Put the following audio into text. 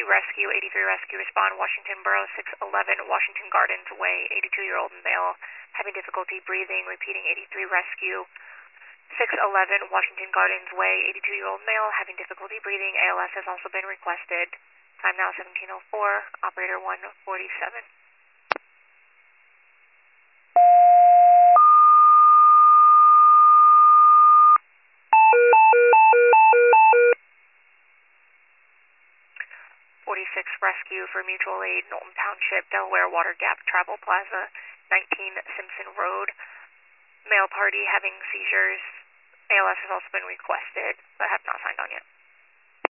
Rescue, 83 Rescue, respond Washington Borough 611 Washington Gardens Way, 82-year-old male having difficulty breathing, repeating 83 Rescue, 611 Washington Gardens Way, 82-year-old male having difficulty breathing, ALS has also been requested. Time now 17:04, operator 147. Rescue for Mutual Aid, Knowlton Township, Delaware Water Gap, Travel Plaza, 19 Simpson Road. Male party having seizures. ALS has also been requested, but have not signed on yet.